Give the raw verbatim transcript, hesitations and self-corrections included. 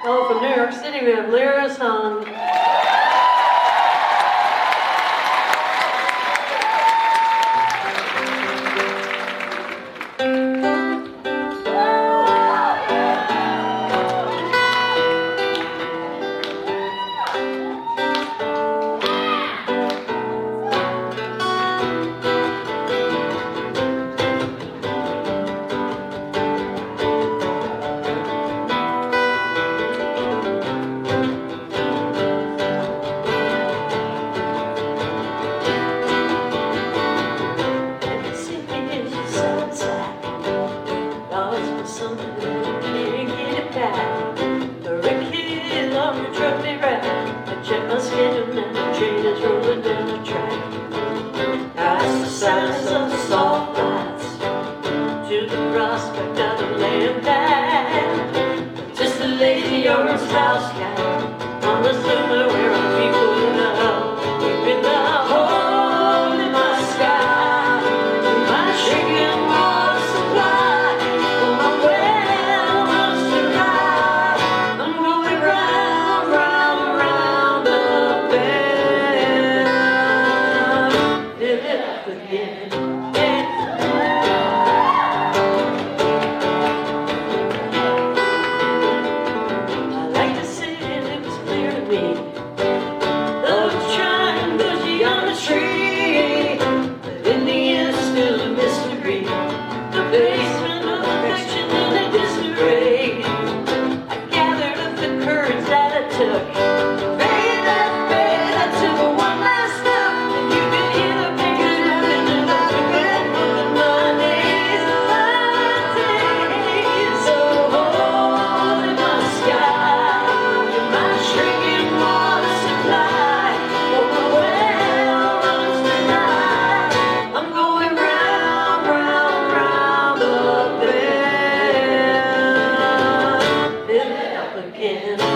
Oh, from New York City, we have Lyra Song. House cat on the summer where our people now keeping the hole in my sky, my chicken water supply, for my well wants to ride. I'm going round, round, round the bend, live it up again. Again.